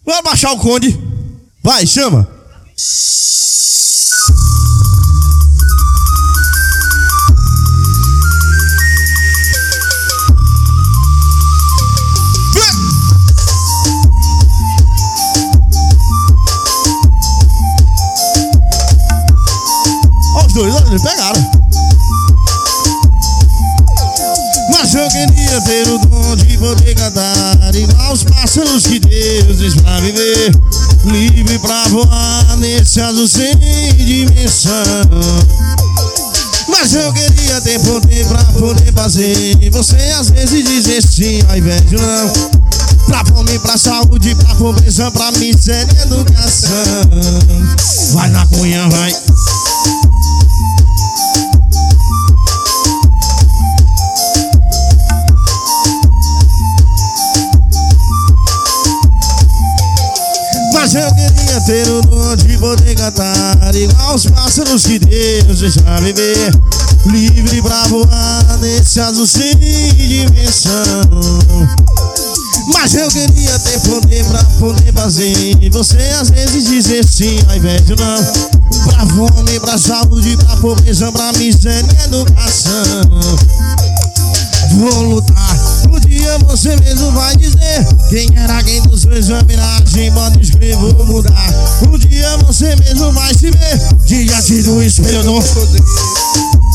Vai baixar o Conde. Vai, chama. Olha os dois, eles pegaram. Mas eu queria ter o dom de poder cantar igual os pássaros que Deus fez pra viver, livre pra voar nesse azul sem dimensão. Mas eu queria ter poder pra poder fazer você às vezes dizer sim ao invés de não, pra fome, pra saúde, pra pobreza, pra miséria e educação. Vai na cunha, vai. Mas eu queria ter o dom de poder cantar igual os pássaros que Deus fez pra viver, livre pra voar nesse azul sem dimensão. Mas eu queria ter poder pra poder fazer você às vezes dizer sim ao invés de não, pra fome, pra saúde, pra pobreza, pra miséria e educação. Vou lutar, um dia você mesmo vai dizer quem era quem dos seus homenagem, pode escrever, vou mudar. Um dia você mesmo vai se ver diante do espelho do poder.